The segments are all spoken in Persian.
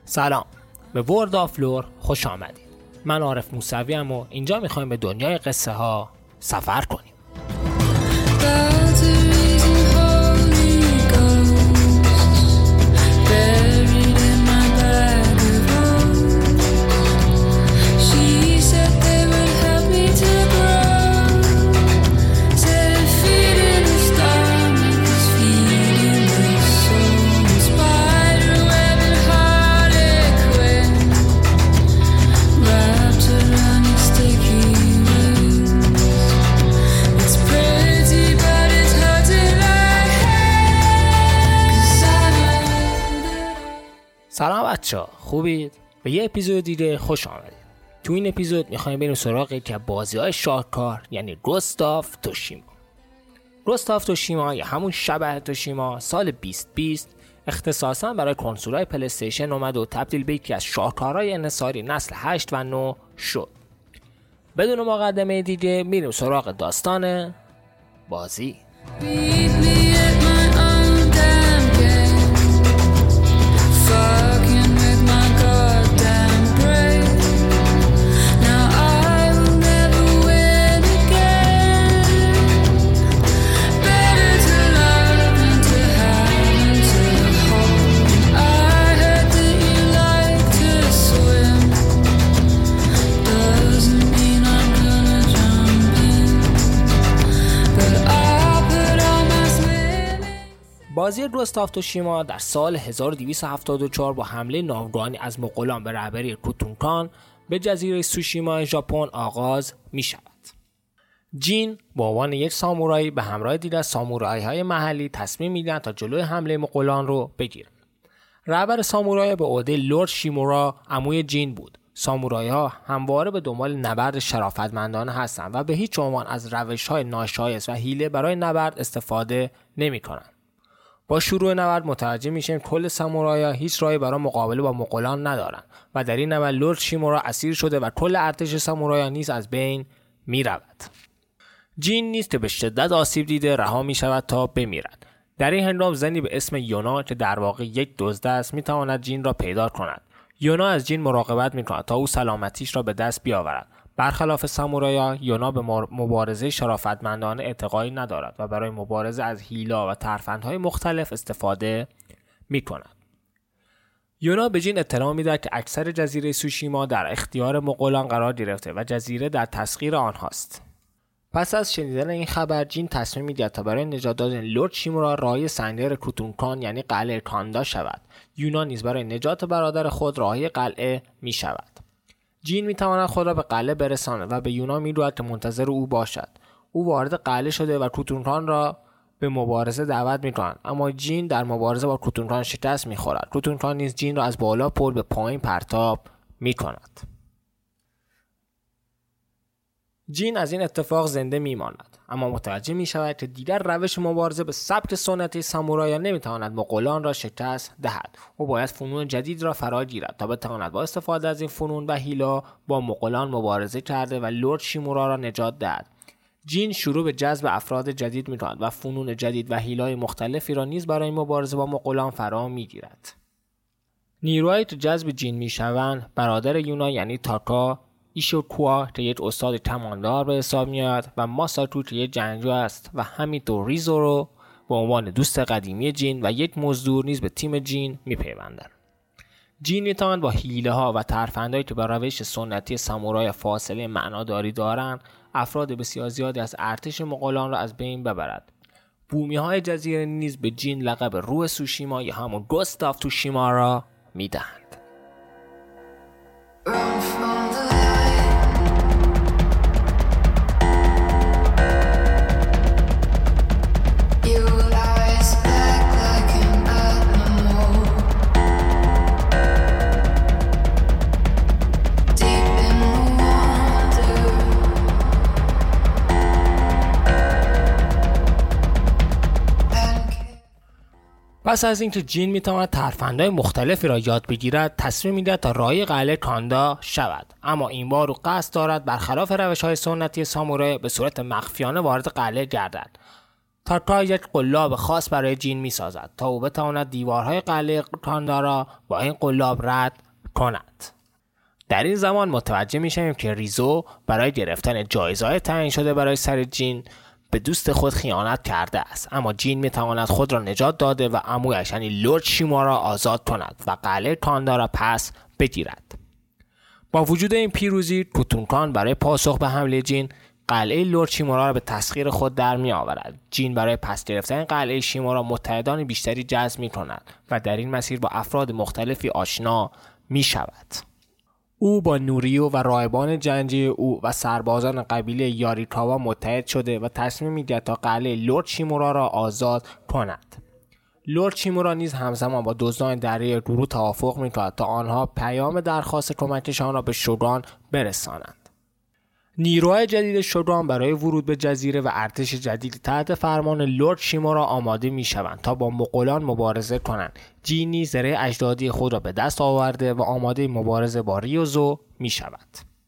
سلام، به ورد آف لور خوش آمدید. من عارف موسوی ام و اینجا میخوایم به دنیای قصه ها سفر کنیم. سلام بچه‌ها، خوبید؟ به یه اپیزود دیگه خوش آمدید. تو این اپیزود میخوایم بریم سراغ یکی از بازی‌های شاهکار، یعنی گست آف توشیما. گست آف توشیما یا همون شبح توشیما سال 2020 اختصاصا برای کنسول‌های پلی استیشن اومد و تبدیل به یکی از شاهکارهای انحصاری نسل 8 و 9 شد. بدون مقدمه دیگه میریم سراغ داستان بازی. بازی گست آف توشیما در سال 1274 با حمله ناگهانی از مغولان به رهبری کوتونکان به جزیره سوشیما ژاپن آغاز می شود. جین به عنوان یک سامورایی به همراه دیگر سامورایی‌های محلی تصمیم می‌گیرند تا جلوی حمله مغولان رو بگیرند. رهبر سامورایی به عهده لرد شیمورا عموی جین بود. سامورایی‌ها همواره به دنبال نبرد شرافتمندانه هستند و به هیچ عنوان از روش‌های ناشایست و حیله برای نبرد استفاده نمی‌کنند. با شروع نبرد متوجه میشیم کل سامورایی‌ها هیچ راهی برای مقابله با مغولان ندارند و در این نبرد لرد شیمورا اسیر شده و کل ارتش سامورایی‌ها نیز از بین میرود. جین نیز که به شدت آسیب دیده رها میشود تا بمیرد. در این هنگام زنی به اسم یونا که در واقع یک دزد است میتواند جین را پیدا کند. یونا از جین مراقبت میکند تا او سلامتیش را به دست بیاورد. برخلاف سامورایی‌ها یونا به مبارزه شرافتمندانه اعتقادی ندارد و برای مبارزه از حیلا و ترفندهای مختلف استفاده میکند. یونا به جین اطلاع میدهد که اکثر جزیره سوشیما در اختیار مغولان قرار گرفته و جزیره در تسخیر آنهاست. پس از شنیدن این خبر جین تصمیم میگیرد تا برای نجات دادن لرد شیمورا راهی سنگر کوتونکان یعنی قلعه کاندا شود. یونا نیز برای نجات برادر خود راهی قلعه می شود. جین می تواند خود را به قلعه برساند و به یونا میگوید که منتظر او باشد. او وارد قلعه شده و کوتونکان را به مبارزه دعوت می کند، اما جین در مبارزه با کوتونکان شکست می خورد. کوتونکان نیز جین را از بالا پل به پایین پرتاب می کند. جین از این اتفاق زنده میماند، اما متوجه می شود که دیگر روش مبارزه به سبک سنتی سامورایی نمیتواند مغولان را شکست دهد. او باید فنون جدید را فرا گیرد تا بتواند با استفاده از این فنون و حیله با مغولان مبارزه کرده و لرد شیمورا را نجات دهد. جین شروع به جذب افراد جدید میکند و فنون جدید و حیله‌های مختلفی را نیز برای مبارزه با مغولان فرا میگیرد. نیروهایی که جذب جین میشوند برادر یونا یعنی تاکا، ایشوکوا که یک استاد کماندار به حساب میاد و ماساکو که یک جنگجو است و همینطور ریزورو به عنوان دوست قدیمی جین و یک مزدور نیز به تیم جین میپیوندند. جین میتواند با حیله ها و ترفندهایی که با روش سنتی سامورای فاصله معناداری دارند افراد بسیار زیادی از ارتش مغولان را از بین ببرد. بومی های جزیره نیز به جین لقب روح سوشیما یا همون گست آف توشیما را میدهند. پس از اینکه جین میتواند ترفندهای مختلفی را یاد بگیرد تصمیم میگیرد تا راهی قلعه کاندا شود، اما این بار او قصد دارد برخلاف روش‌های سنتی سامورایی به صورت مخفیانه وارد قلعه گردد. تارتا یک قلاب خاص برای جین میسازد تا او بتواند دیوارهای قلعه کاندارا را با این قلاب رد کند. در این زمان متوجه میشیم که ریزو برای گرفتن جایزه‌های تعیین شده برای سر جین به دوست خود خیانت کرده است، اما جین میتواند خود را نجات داده و عمویش یعنی لرد شیما را آزاد کند و قلعه کاندارا پس بگیرد. با وجود این پیروزی، کوتونکان برای پاسخ به حمله جین قلعه لرد شیمورا را به تسخیر خود در می آورد. جین برای پس گرفتن قلعه شیمورا متحدان بیشتری جذب می کند و در این مسیر با افراد مختلفی آشنا می شود. او با نوریو و راهبان جنگی او و سربازان قبیله یاریکاوا متحد شده و تصمیم می‌گیرد تا قلعه لرد شیمورا را آزاد کند. لرد شیمورا نیز همزمان با دزدان دره گروه توافق می‌کند تا آنها پیام درخواست کمکشان را به شوگان برسانند. نیروهای جدید شوگان برای ورود به جزیره و ارتش جدید تحت فرمان لرد شیمورا آماده می‌شوند تا با مغولان مبارزه کنند. جین نیز زره اجدادی خود را به دست آورده و آماده مبارزه با ریوزو می‌شود.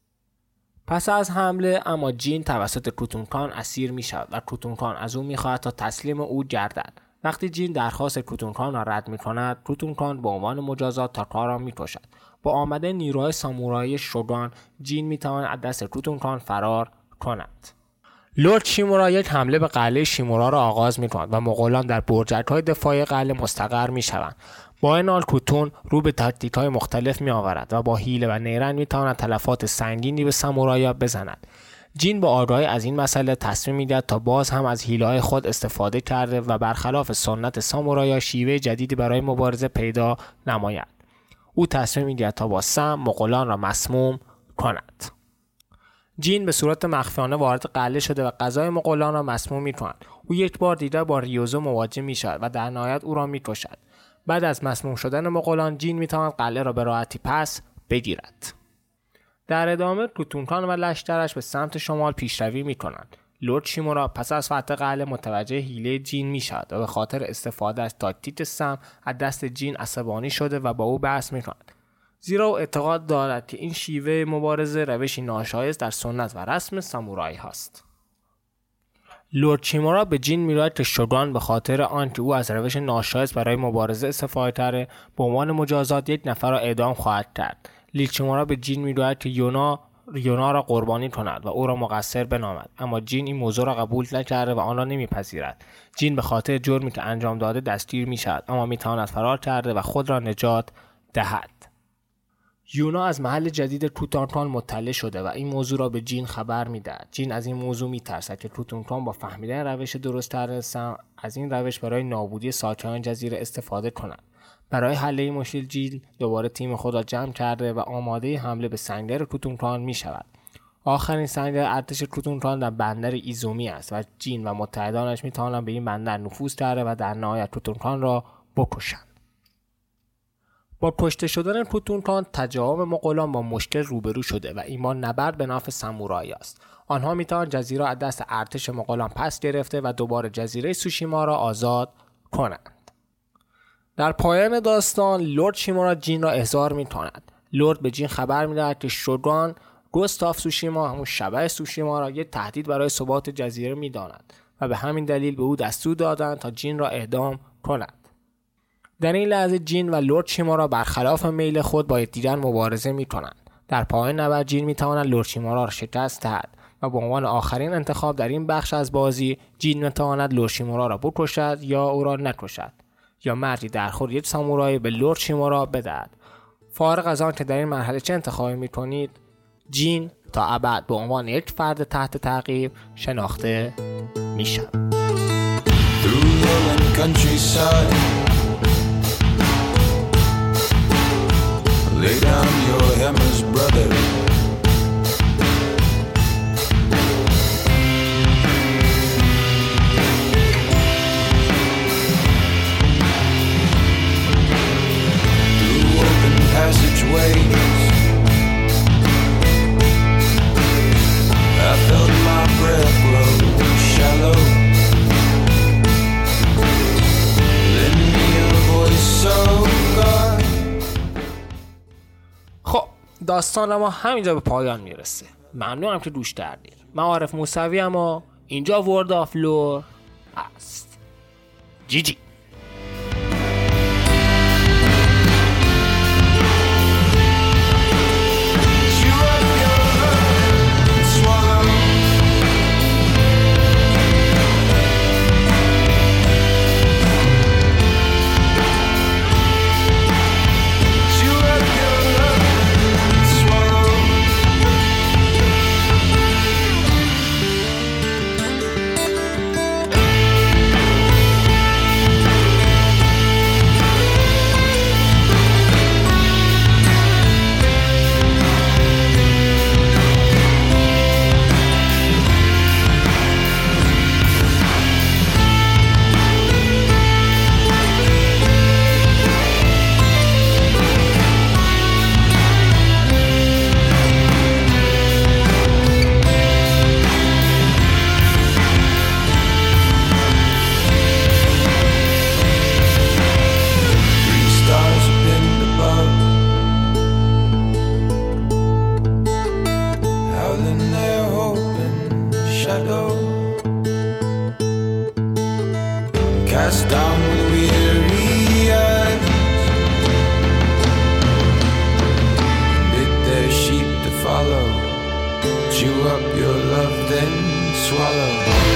پس از حمله اما جین توسط کوتونکان اسیر می‌شود و کوتونکان از او می‌خواهد تا تسلیم او گردد. وقتی جین درخواست کوتونکان را رد می‌کند، کوتونکان به عنوان مجازات تارتا را می‌کشد. با آمدن نیروهای سامورایی شوگان، جین می‌تواند از دست کوتونکان فرار کند. لرد شیمورا یک حمله به قلعه شیمورا را آغاز می‌کند و مغولان در برجک‌های دفاعی قلعه مستقر می‌شوند. با این حال کوتون رو به تاکتیک‌های مختلف می‌آورد و با حیله و نیرنگ می‌تواند تلفات سنگینی به سامورایی‌ها بزند. جین با آگاهی از این مسئله تصمیم می‌گیرد تا باز هم از حیله‌های خود استفاده کرده و برخلاف سنت سامورایی‌ها شیوه جدیدی برای مبارزه پیدا نماید. او تصمیم می‌گیرد تا با سم مغولان را مسموم کند. جین به صورت مخفیانه وارد قلعه شده و غذای مغولان را مسموم می‌کند. او یک بار دیگر با ریوزو مواجه می‌شود و در نهایت او را می‌کشد. بعد از مسموم شدن مغولان، جین می‌تواند قلعه را به راحتی پس بگیرد. در ادامه کوتونکان و لشکرش به سمت شمال پیشروی می‌کنند. لرد شیمورا پس از فتح قلعه متوجه حیله جین می‌شود و به خاطر استفاده از تاکتیک سم از دست جین عصبانی شده و با او بحث می‌کند. زیرا او اعتقاد دارد که این شیوه مبارزه روشی ناشایست در سنت و رسم سامورایی هست. لرد شیمورا به جین می‌گوید که شوگان به خاطر آنکه او از روش ناشایست برای مبارزه استفاده کرده، به عنوان مجازات یک نفر را اعدام خواهد کرد. لرد شیمورا به جین می‌گوید که یونا را قربانی کند و او را مقصر بنامد، اما جین این موضوع را قبول نکرده و آن را نمیپذیرد. جین به خاطر جرمی که انجام داده دستگیر می‌شود، اما می‌تواند فرار کرده و خود را نجات دهد. یونا از محل جدید کوتونکان مطلع شده و این موضوع را به جین خبر می‌دهد. جین از این موضوع می‌ترسد که کوتونکان با فهمیدن روش درست‌تر سم از این روش برای نابودی ساکنان جزیره استفاده کنند. برای حل این مشکل جین دوباره تیم خود را جمع کرده و آماده حمله به سنگر کوتونکان می‌شود. آخرین سنگر ارتش کوتونکان در بندر ایزومی است و جین و متحدانش می‌توانند به این بندر نفوذ کرده و در نهایت کوتونکان را بکشند. با کشته شدن کوتونکان، تجاوب مغولان با مشکل روبرو شده و این نبرد به نفع سامورایی است. آنها می‌توانند جزیره را از دست ارتش مغولان پس گرفته و دوباره جزیره سوشیما را آزاد کنند. در پایان داستان لرد شیمورا جین را احضار می‌کند. لرد به جین خبر می‌دهد که شوگان گوستاف سوشیما همون شبح سوشیما را یک تهدید برای ثبات جزیره می‌داند و به همین دلیل به او دستور دادند تا جین را اعدام کند. در این لحظه جین و لرد شیمورا برخلاف میل خود با یکدیگر مبارزه می‌کنند. در پایان نبرد جین می‌تواند لرد شیمورا را شکست دهد و به عنوان آخرین انتخاب در این بخش از بازی جین می‌تواند لرد شیمورا را بکشد یا او را نکشد یا مردی در خور یک سامورایی به لرد شیمورا بدهد. فارغ از آن که در این مرحله چه انتخابی می‌کنید، جین تا ابد به عنوان یک فرد تحت تعقیب شناخته می‌شود. Lay down your hammers, brother. Through open passageways, I felt my breath grow shallow. Lend me a voice so God. خب داستان ما همینجا به پایان میرسه. ممنونم که گوش کردید. من عارف موسوی ام و اینجا ورد آف لور هست. جی. Cast down with weary eyes, bid their sheep to follow. Chew up your love, then swallow.